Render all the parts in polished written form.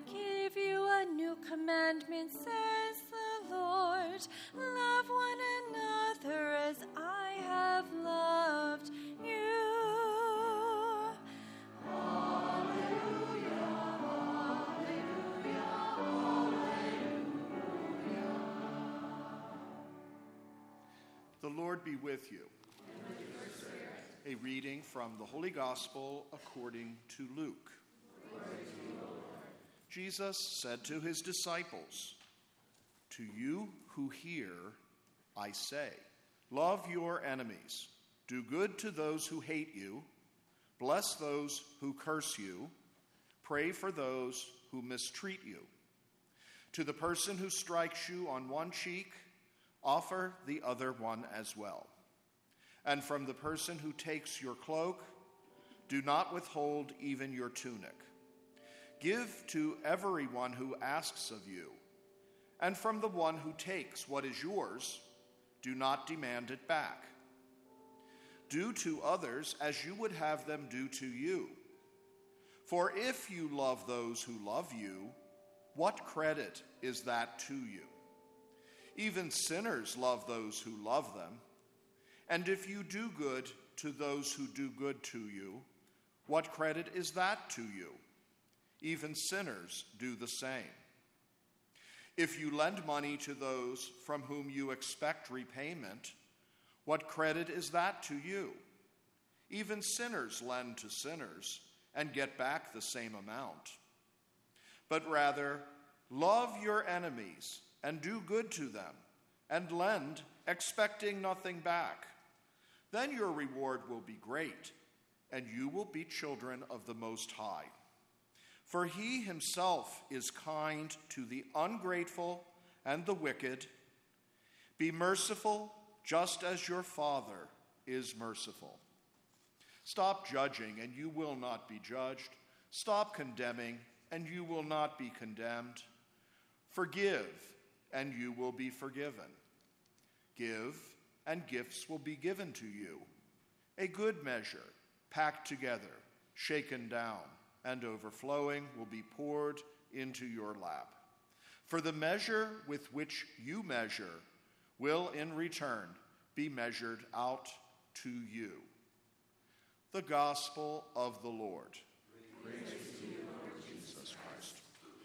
give you a new commandment, says the Lord. Love one another as I have loved you. Hallelujah, hallelujah, hallelujah. The Lord be with you. And with your spirit. A reading from the Holy Gospel according to Luke. Glory to you, Lord. Jesus said to his disciples, "To you who hear, I say, love your enemies, do good to those who hate you, bless those who curse you, pray for those who mistreat you. To the person who strikes you on one cheek, offer the other one as well. And from the person who takes your cloak, do not withhold even your tunic. Give to everyone who asks of you, and from the one who takes what is yours, do not demand it back. Do to others as you would have them do to you. For if you love those who love you, what credit is that to you? Even sinners love those who love them. And if you do good to those who do good to you, what credit is that to you? Even sinners do the same. If you lend money to those from whom you expect repayment, what credit is that to you? Even sinners lend to sinners and get back the same amount. But rather, love your enemies and do good to them, and lend, expecting nothing back. Then your reward will be great, and you will be children of the Most High. For he himself is kind to the ungrateful and the wicked. Be merciful, just as your Father is merciful. Stop judging, and you will not be judged. Stop condemning, and you will not be condemned. Forgive, and you will be forgiven. Give, and gifts will be given to you. A good measure, packed together, shaken down, and overflowing will be poured into your lap. For the measure with which you measure will in return be measured out to you." The Gospel of the Lord. Praise to you, Lord Jesus Christ.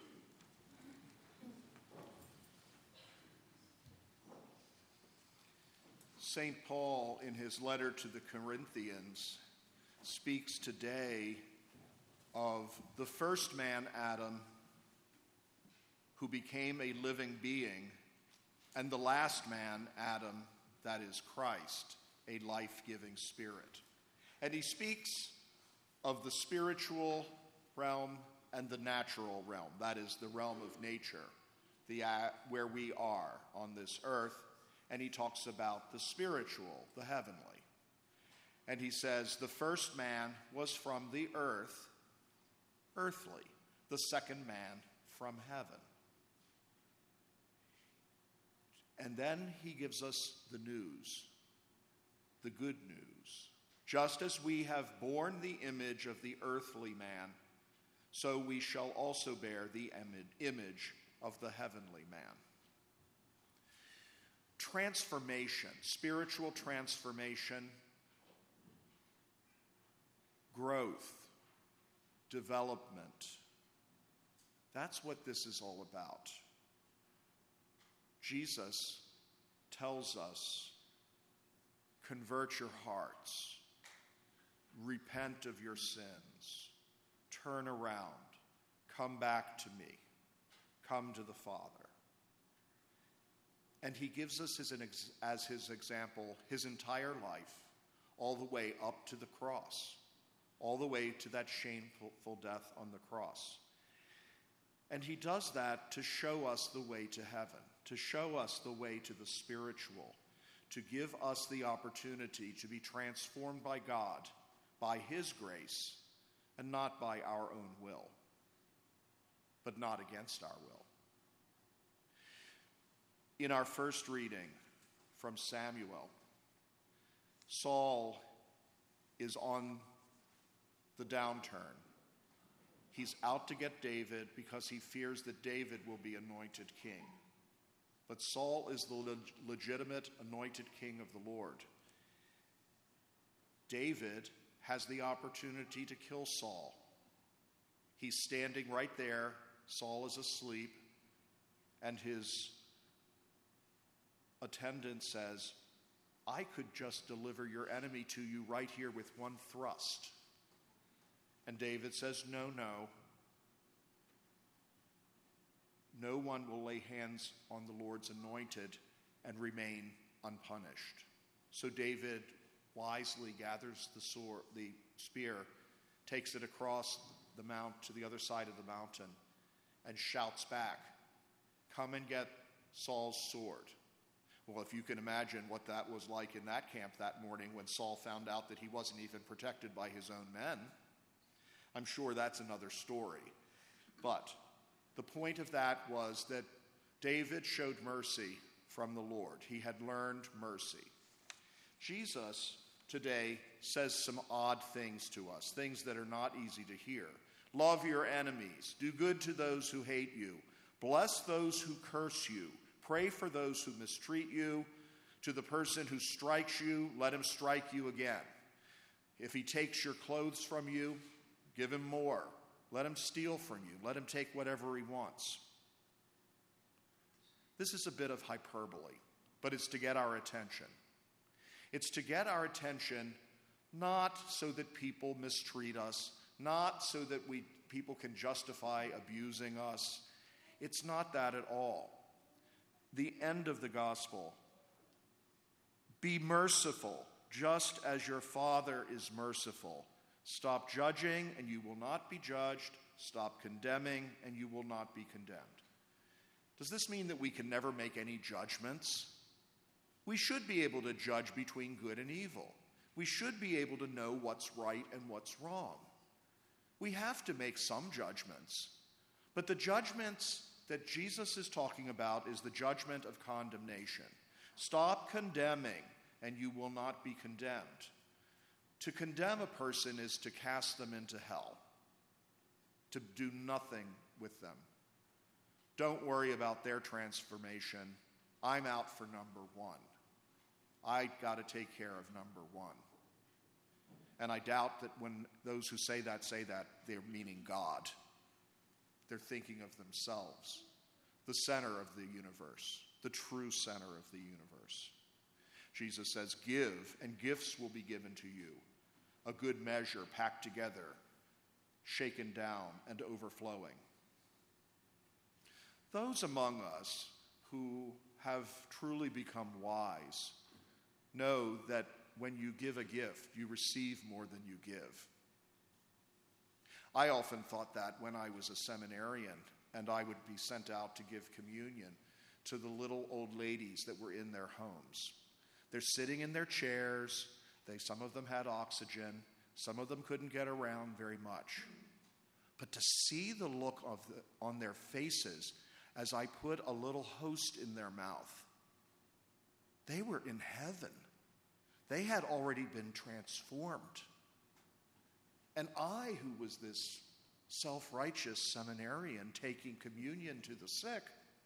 St. Paul, in his letter to the Corinthians, speaks today of the first man, Adam, who became a living being, and the last man, Adam, that is Christ, a life-giving spirit. And he speaks of the spiritual realm and the natural realm, that is the realm of nature, where we are on this earth, and he talks about the spiritual, the heavenly. And he says, the first man was from the earth, earthly, the second man from heaven. And then he gives us the news, the good news. Just as we have borne the image of the earthly man, so we shall also bear the image of the heavenly man. Transformation, spiritual transformation, growth, development. That's what this is all about. Jesus tells us, convert your hearts, repent of your sins, turn around, come back to me, come to the Father. And he gives us as his example his entire life, all the way up to the cross, all the way to that shameful death on the cross. And he does that to show us the way to heaven, to show us the way to the spiritual, to give us the opportunity to be transformed by God, by his grace, and not by our own will, but not against our will. In our first reading from Samuel, Saul is on the downturn. He's out to get David because he fears that David will be anointed king. But Saul is the legitimate anointed king of the Lord. David has the opportunity to kill Saul. He's standing right there. Saul is asleep, and his attendant says, I could just deliver your enemy to you right here with one thrust. And David says, no. No one will lay hands on the Lord's anointed and remain unpunished. So David wisely gathers the spear, takes it across the mount to the other side of the mountain, and shouts back, come and get Saul's sword. Well, if you can imagine what that was like in that camp that morning when Saul found out that he wasn't even protected by his own men, I'm sure that's another story. But the point of that was that David showed mercy from the Lord. He had learned mercy. Jesus today says some odd things to us, things that are not easy to hear. Love your enemies. Do good to those who hate you. Bless those who curse you. Pray for those who mistreat you. To the person who strikes you, let him strike you again. If he takes your clothes from you, give him more. Let him steal from you. Let him take whatever he wants. This is a bit of hyperbole, but it's to get our attention. It's to get our attention not so that people mistreat us, not so that people can justify abusing us. It's not that at all. The end of the gospel. Be merciful, just as your Father is merciful. Stop judging, and you will not be judged. Stop condemning, and you will not be condemned. Does this mean that we can never make any judgments? We should be able to judge between good and evil. We should be able to know what's right and what's wrong. We have to make some judgments. But the judgments that Jesus is talking about is the judgment of condemnation. Stop condemning, and you will not be condemned. To condemn a person is to cast them into hell, to do nothing with them. Don't worry about their transformation. I'm out for number one. I got to take care of number one. And I doubt that when those who say that, they're meaning God. They're thinking of themselves, the center of the universe, the true center of the universe. Jesus says, give, and gifts will be given to you. A good measure packed together, shaken down, and overflowing. Those among us who have truly become wise know that when you give a gift, you receive more than you give. I often thought that when I was a seminarian and I would be sent out to give communion to the little old ladies that were in their homes. They're sitting in their chairs. Some of them had oxygen. Some of them couldn't get around very much. But to see the look on their faces as I put a little host in their mouth, they were in heaven. They had already been transformed. And I, who was this self-righteous seminarian taking communion to the sick,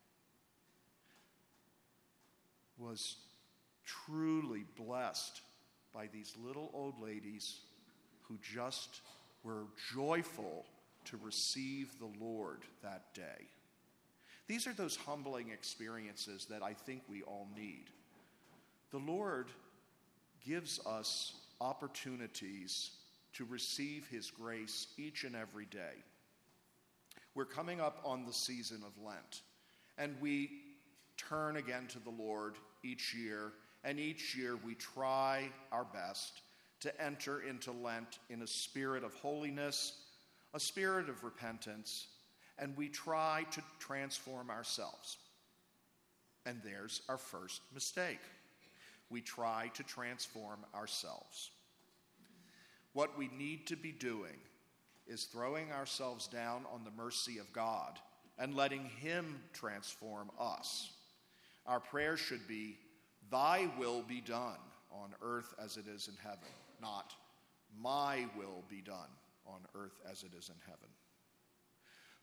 was truly blessed by these little old ladies who just were joyful to receive the Lord that day. These are those humbling experiences that I think we all need. The Lord gives us opportunities to receive his grace each and every day. We're coming up on the season of Lent, and we turn again to the Lord each year, and each year we try our best to enter into Lent in a spirit of holiness, a spirit of repentance, and we try to transform ourselves. And there's our first mistake. We try to transform ourselves. What we need to be doing is throwing ourselves down on the mercy of God and letting him transform us. Our prayer should be, thy will be done on earth as it is in heaven, not my will be done on earth as it is in heaven.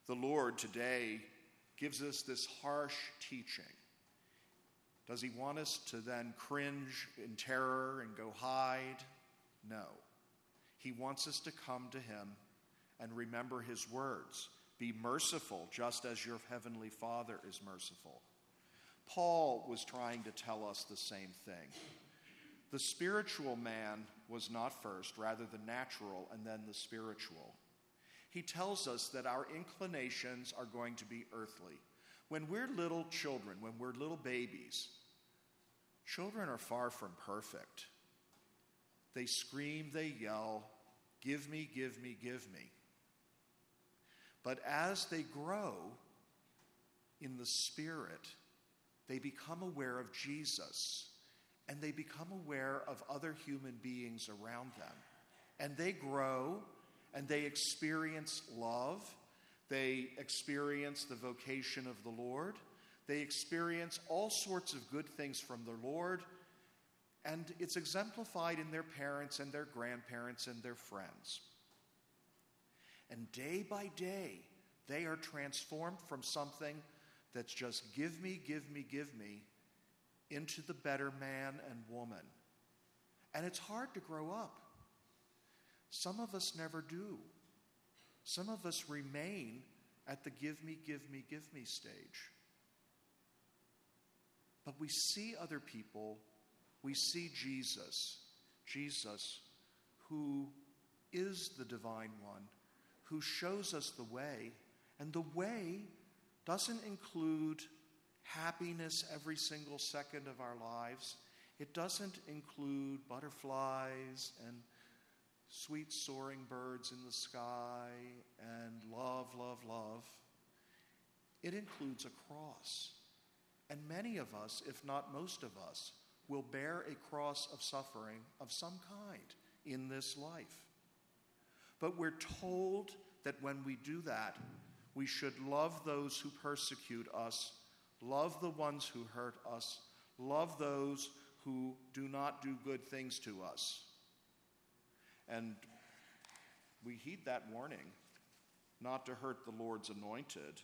The Lord today gives us this harsh teaching. Does he want us to then cringe in terror and go hide? No. He wants us to come to him and remember his words. Be merciful, just as your heavenly Father is merciful. Paul was trying to tell us the same thing. The spiritual man was not first, rather the natural and then the spiritual. He tells us that our inclinations are going to be earthly. When we're little children, when we're little babies, children are far from perfect. They scream, they yell, give me, give me, give me. But as they grow in the Spirit, they become aware of Jesus, and they become aware of other human beings around them. And they grow, and they experience love. They experience the vocation of the Lord. They experience all sorts of good things from the Lord, and it's exemplified in their parents and their grandparents and their friends. And day by day, they are transformed from something that's just give me, give me, give me, into the better man and woman. And it's hard to grow up. Some of us never do. Some of us remain at the give me, give me, give me stage. But we see other people. We see Jesus who is the divine one, who shows us the way. And the way doesn't include happiness every single second of our lives. It doesn't include butterflies and sweet soaring birds in the sky and love, love, love. It includes a cross. And many of us, if not most of us, will bear a cross of suffering of some kind in this life. But we're told that when we do that, we should love those who persecute us, love the ones who hurt us, love those who do not do good things to us. And we heed that warning, not to hurt the Lord's anointed.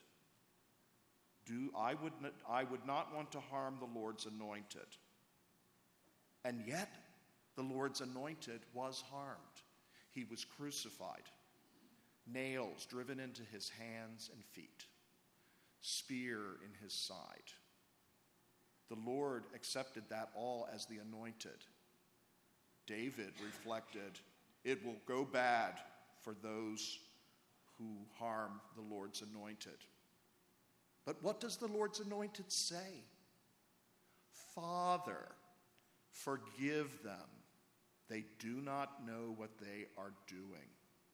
I would not want to harm the Lord's anointed. And yet, the Lord's anointed was harmed. He was crucified. Nails driven into his hands and feet. Spear in his side. The Lord accepted that all as the anointed. David reflected, it will go bad for those who harm the Lord's anointed. But what does the Lord's anointed say? Father, forgive them. They do not know what they are doing.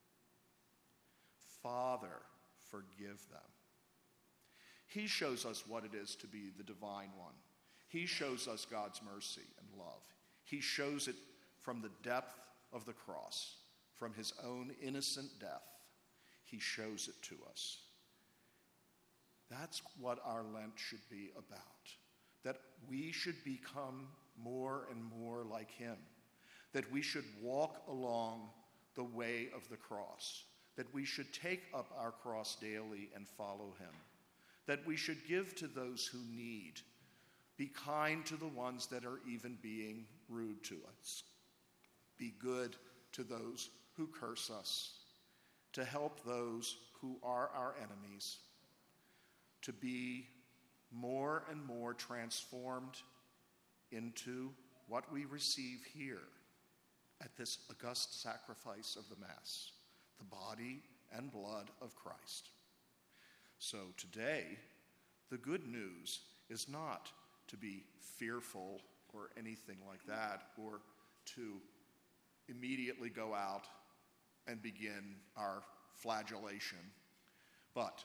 Father, forgive them. He shows us what it is to be the divine one. He shows us God's mercy and love. He shows it from the depth of the cross, from his own innocent death. He shows it to us. That's what our Lent should be about. That we should become more and more like him. That we should walk along the way of the cross. That we should take up our cross daily and follow him. That we should give to those who need. Be kind to the ones that are even being rude to us. Be good to those who curse us. To help those who are our enemies. To be more and more transformed into what we receive here at this august sacrifice of the Mass, the body and blood of Christ. So today, the good news is not to be fearful or anything like that, or to immediately go out and begin our flagellation, but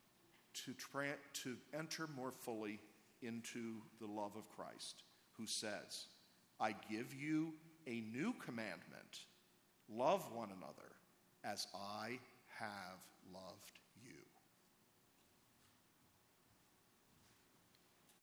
to enter more fully into the love of Christ, who says, I give you a new commandment, love one another as I have loved